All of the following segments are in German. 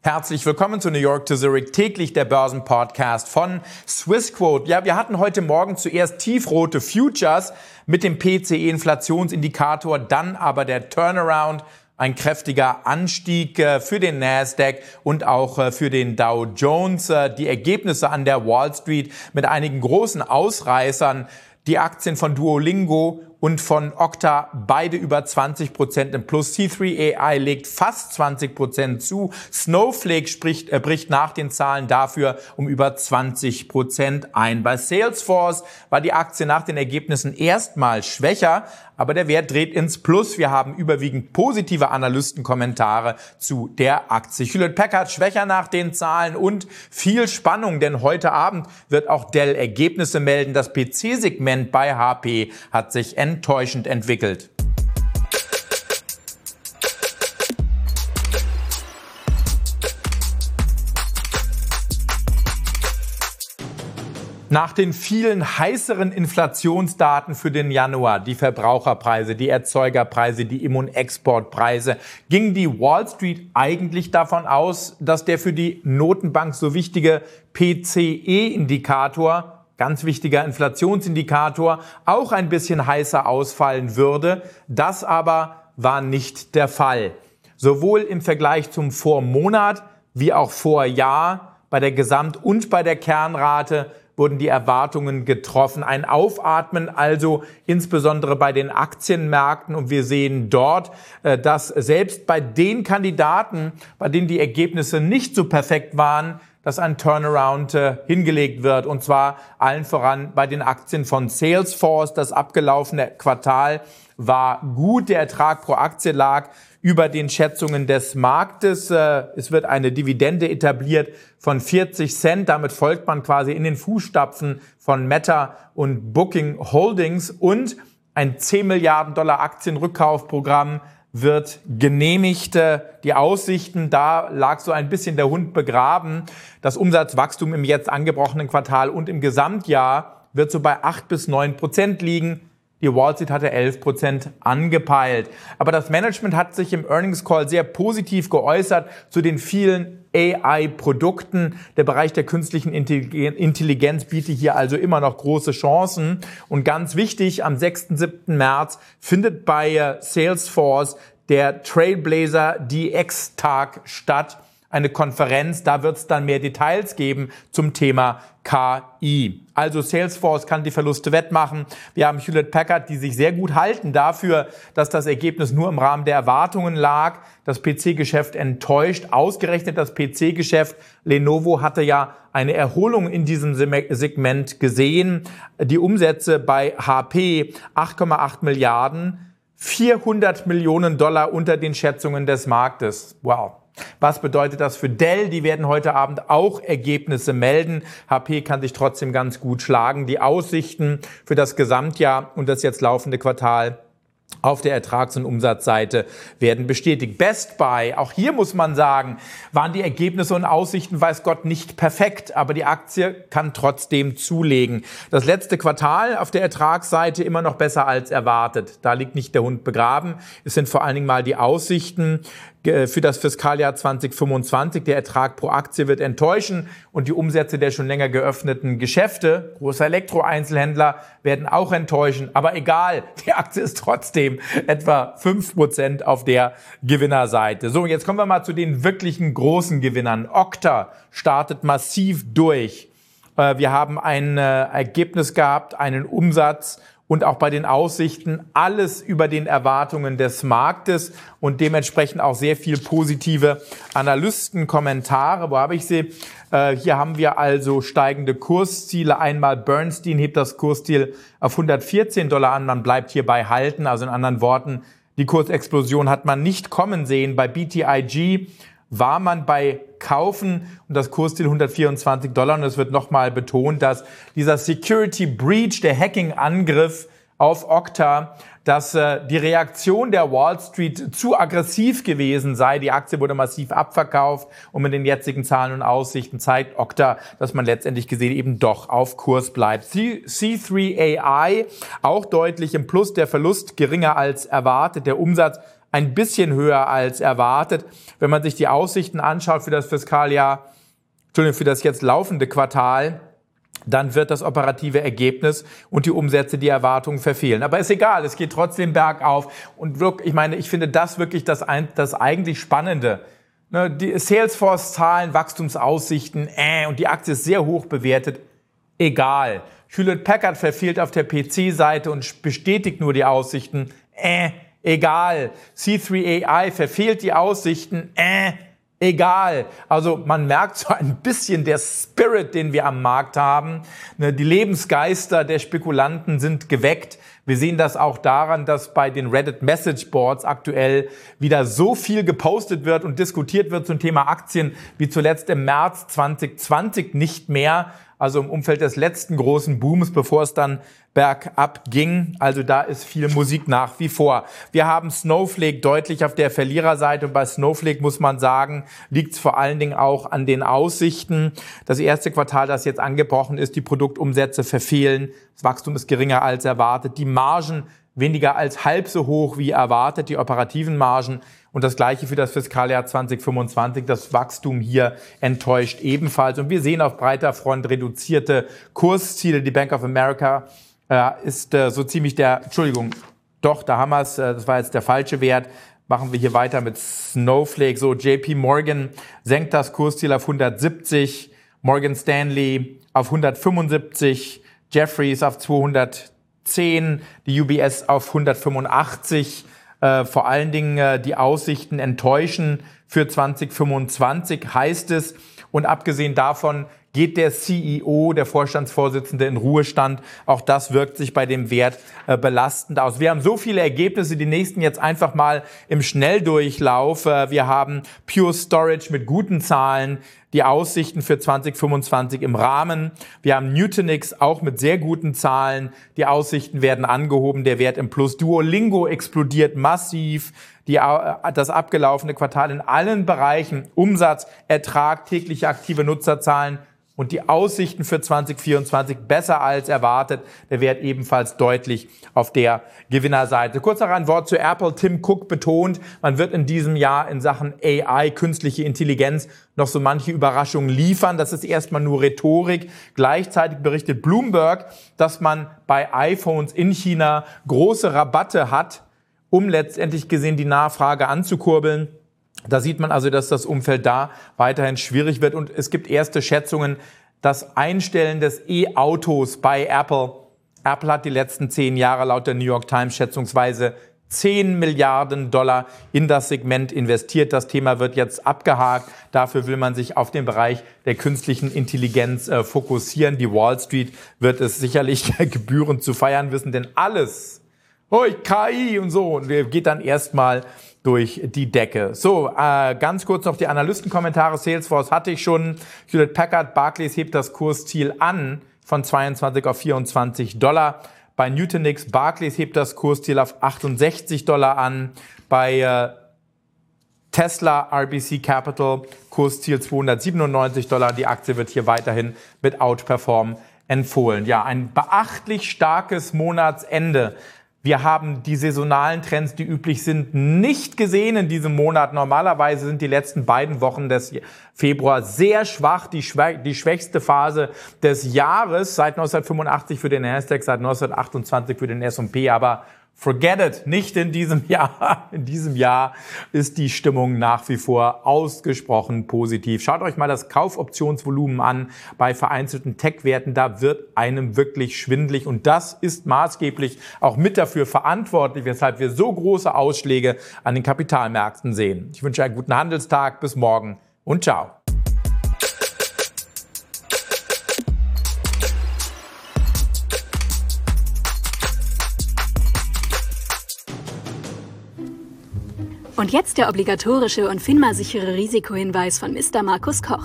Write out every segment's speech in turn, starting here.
Herzlich willkommen zu New York to Zurich, täglich der Börsenpodcast von Swissquote. Ja, wir hatten heute Morgen zuerst tiefrote Futures mit dem PCE-Inflationsindikator, dann aber der Turnaround, ein kräftiger Anstieg für den Nasdaq und auch für den Dow Jones. Die Ergebnisse an der Wall Street mit einigen großen Ausreißern. Die Aktien von Duolingo und von Okta, beide über 20% im Plus. C3 AI legt fast 20% zu. Snowflake bricht nach den Zahlen dafür um über 20% ein. Bei Salesforce war die Aktie nach den Ergebnissen erstmal schwächer, aber der Wert dreht ins Plus. Wir haben überwiegend positive Analystenkommentare zu der Aktie. Hewlett-Packard schwächer nach den Zahlen und viel Spannung, denn heute Abend wird auch Dell Ergebnisse melden. Das PC-Segment bei HP hat sich enttäuschend entwickelt. Nach den vielen heißeren Inflationsdaten für den Januar, die Verbraucherpreise, die Erzeugerpreise, die Immunexportpreise, ging die Wall Street eigentlich davon aus, dass der für die Notenbank so wichtige PCE-Indikator, ganz wichtiger Inflationsindikator, auch ein bisschen heißer ausfallen würde. Das aber war nicht der Fall. Sowohl im Vergleich zum Vormonat wie auch Vorjahr bei der Gesamt- und bei der Kernrate wurden die Erwartungen getroffen. Ein Aufatmen also insbesondere bei den Aktienmärkten. Und wir sehen dort, dass selbst bei den Kandidaten, bei denen die Ergebnisse nicht so perfekt waren, dass ein Turnaround hingelegt wird. Und zwar allen voran bei den Aktien von Salesforce. Das abgelaufene Quartal war gut. Der Ertrag pro Aktie lag über den Schätzungen des Marktes. Es wird eine Dividende etabliert von 40 Cent. Damit folgt man quasi in den Fußstapfen von Meta und Booking Holdings. Und ein 10 Milliarden Dollar Aktienrückkaufprogramm wird genehmigt. Die Aussichten, da lag so ein bisschen der Hund begraben. Das Umsatzwachstum im jetzt angebrochenen Quartal und im Gesamtjahr wird so bei 8-9% liegen. Die Wall Street hatte 11% angepeilt. Aber das Management hat sich im Earnings Call sehr positiv geäußert zu den vielen AI-Produkten. Der Bereich der künstlichen Intelligenz bietet hier also immer noch große Chancen. Und ganz wichtig, am 6. 7. März findet bei Salesforce der Trailblazer DX-Tag statt. Eine Konferenz, da wird es dann mehr Details geben zum Thema KI. Also Salesforce kann die Verluste wettmachen. Wir haben Hewlett-Packard, die sich sehr gut halten dafür, dass das Ergebnis nur im Rahmen der Erwartungen lag. Das PC-Geschäft enttäuscht. Ausgerechnet das PC-Geschäft. Lenovo hatte ja eine Erholung in diesem Segment gesehen. Die Umsätze bei HP 8,8 Milliarden, 400 Millionen Dollar unter den Schätzungen des Marktes. Wow. Was bedeutet das für Dell? Die werden heute Abend auch Ergebnisse melden. HP kann sich trotzdem ganz gut schlagen. Die Aussichten für das Gesamtjahr und das jetzt laufende Quartal auf der Ertrags- und Umsatzseite werden bestätigt. Best Buy, auch hier muss man sagen, waren die Ergebnisse und Aussichten, weiß Gott, nicht perfekt, aber die Aktie kann trotzdem zulegen. Das letzte Quartal auf der Ertragsseite immer noch besser als erwartet. Da liegt nicht der Hund begraben. Es sind vor allen Dingen mal die Aussichten für das Fiskaljahr 2025. Der Ertrag pro Aktie wird enttäuschen und die Umsätze der schon länger geöffneten Geschäfte, große Elektroeinzelhändler, werden auch enttäuschen. Aber egal, die Aktie ist trotzdem etwa 5% auf der Gewinnerseite. So, jetzt kommen wir mal zu den wirklichen großen Gewinnern. Okta startet massiv durch. Wir haben ein Ergebnis gehabt, einen Umsatz und auch bei den Aussichten alles über den Erwartungen des Marktes und dementsprechend auch sehr viel positive Analystenkommentare. Wo habe ich sie? Hier haben wir also steigende Kursziele. Einmal Bernstein hebt das Kursziel auf $114 an. Man bleibt hierbei halten. Also in anderen Worten, die Kursexplosion hat man nicht kommen sehen. Bei BTIG war man bei Kaufen und das Kursziel $124. Und es wird nochmal betont, dass dieser Security Breach, der Hacking-Angriff auf Okta, dass die Reaktion der Wall Street zu aggressiv gewesen sei. Die Aktie wurde massiv abverkauft und mit den jetzigen Zahlen und Aussichten zeigt Okta, dass man letztendlich gesehen eben doch auf Kurs bleibt. C3 AI auch deutlich im Plus, der Verlust geringer als erwartet, der Umsatz ein bisschen höher als erwartet. Wenn man sich die Aussichten anschaut für das Fiskaljahr, für das jetzt laufende Quartal, dann wird das operative Ergebnis und die Umsätze die Erwartungen verfehlen. Aber ist egal, es geht trotzdem bergauf. Und wirklich, ich meine, ich finde das wirklich das eigentlich Spannende. Die Salesforce-Zahlen, Wachstumsaussichten, und die Aktie ist sehr hoch bewertet. Egal. Hewlett-Packard verfehlt auf der PC-Seite und bestätigt nur die Aussichten. Egal. C3 AI verfehlt die Aussichten. Egal. Also man merkt so ein bisschen der Spirit, den wir am Markt haben. Die Lebensgeister der Spekulanten sind geweckt. Wir sehen das auch daran, dass bei den Reddit Message Boards aktuell wieder so viel gepostet wird und diskutiert wird zum Thema Aktien wie zuletzt im März 2020 nicht mehr. Also im Umfeld des letzten großen Booms, bevor es dann bergab ging. Also da ist viel Musik nach wie vor. Wir haben Snowflake deutlich auf der Verliererseite. Und bei Snowflake muss man sagen, liegt es vor allen Dingen auch an den Aussichten. Das erste Quartal, das jetzt angebrochen ist, die Produktumsätze verfehlen. Das Wachstum ist geringer als erwartet. Die Margen weniger als halb so hoch wie erwartet, die operativen Margen. Und das Gleiche für das Fiskaljahr 2025. Das Wachstum hier enttäuscht ebenfalls. Und wir sehen auf breiter Front reduzierte Kursziele. Die Bank of America ist so ziemlich da haben wir es. Das war jetzt der falsche Wert. Machen wir hier weiter mit Snowflake. So, JP Morgan senkt das Kursziel auf 170. Morgan Stanley auf 175. Jefferies auf 210. Die UBS auf 185. Vor allen Dingen die Aussichten enttäuschen für 2025, heißt es. Und abgesehen davon geht der CEO, der Vorstandsvorsitzende, in Ruhestand. Auch das wirkt sich bei dem Wert belastend aus. Wir haben so viele Ergebnisse, die nächsten jetzt einfach mal im Schnelldurchlauf. Wir haben Pure Storage mit guten Zahlen, die Aussichten für 2025 im Rahmen. Wir haben Nutanix auch mit sehr guten Zahlen. Die Aussichten werden angehoben, der Wert im Plus. Duolingo explodiert massiv. Das abgelaufene Quartal in allen Bereichen, Umsatz, Ertrag, tägliche aktive Nutzerzahlen und die Aussichten für 2024 besser als erwartet. Der Wert ebenfalls deutlich auf der Gewinnerseite. Kurz noch ein Wort zu Apple. Tim Cook betont, man wird in diesem Jahr in Sachen AI, künstliche Intelligenz, noch so manche Überraschungen liefern. Das ist erstmal nur Rhetorik. Gleichzeitig berichtet Bloomberg, dass man bei iPhones in China große Rabatte hat, um letztendlich gesehen die Nachfrage anzukurbeln. Da sieht man also, dass das Umfeld da weiterhin schwierig wird. Und es gibt erste Schätzungen, das Einstellen des E-Autos bei Apple. Apple hat die letzten 10 Jahre laut der New York Times schätzungsweise 10 Milliarden Dollar in das Segment investiert. Das Thema wird jetzt abgehakt. Dafür will man sich auf den Bereich der künstlichen Intelligenz fokussieren. Die Wall Street wird es sicherlich gebührend zu feiern wissen, denn alles, KI und so, und geht dann erstmal durch die Decke. So, ganz kurz noch die Analystenkommentare. Salesforce hatte ich schon. Hewlett-Packard, Barclays hebt das Kursziel an von 22 auf 24 Dollar. Bei Nutanix, Barclays hebt das Kursziel auf 68 Dollar an. Bei Tesla, RBC Capital, Kursziel 297 Dollar. Die Aktie wird hier weiterhin mit Outperform empfohlen. Ja, ein beachtlich starkes Monatsende. Wir haben die saisonalen Trends, die üblich sind, nicht gesehen in diesem Monat. Normalerweise sind die letzten beiden Wochen des Februar sehr schwach, die schwächste Phase des Jahres, seit 1985 für den Nasdaq, seit 1928 für den S&P, aber forget it, nicht in diesem Jahr. In diesem Jahr ist die Stimmung nach wie vor ausgesprochen positiv. Schaut euch mal das Kaufoptionsvolumen an bei vereinzelten Tech-Werten. Da wird einem wirklich schwindelig und das ist maßgeblich auch mit dafür verantwortlich, weshalb wir so große Ausschläge an den Kapitalmärkten sehen. Ich wünsche einen guten Handelstag. Bis morgen und ciao. Und jetzt der obligatorische und FINMA-sichere Risikohinweis von Mr. Markus Koch.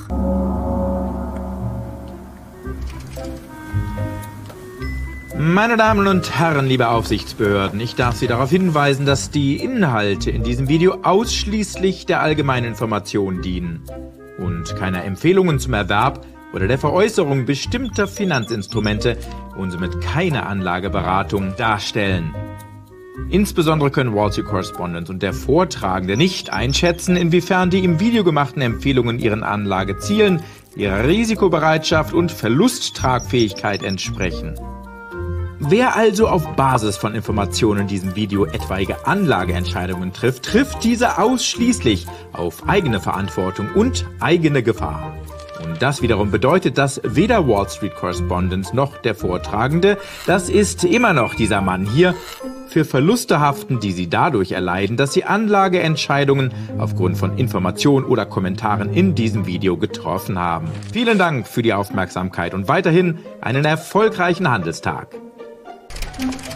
Meine Damen und Herren, liebe Aufsichtsbehörden, ich darf Sie darauf hinweisen, dass die Inhalte in diesem Video ausschließlich der allgemeinen Information dienen und keiner Empfehlungen zum Erwerb oder der Veräußerung bestimmter Finanzinstrumente und somit keine Anlageberatung darstellen. Insbesondere können Wall Street Correspondent und der Vortragende nicht einschätzen, inwiefern die im Video gemachten Empfehlungen ihren Anlagezielen, ihrer Risikobereitschaft und Verlusttragfähigkeit entsprechen. Wer also auf Basis von Informationen in diesem Video etwaige Anlageentscheidungen trifft, trifft diese ausschließlich auf eigene Verantwortung und eigene Gefahr. Und das wiederum bedeutet, dass weder Wall Street Correspondent noch der Vortragende, das ist immer noch dieser Mann hier, für Verluste haften, die sie dadurch erleiden, dass sie Anlageentscheidungen aufgrund von Informationen oder Kommentaren in diesem Video getroffen haben. Vielen Dank für die Aufmerksamkeit und weiterhin einen erfolgreichen Handelstag.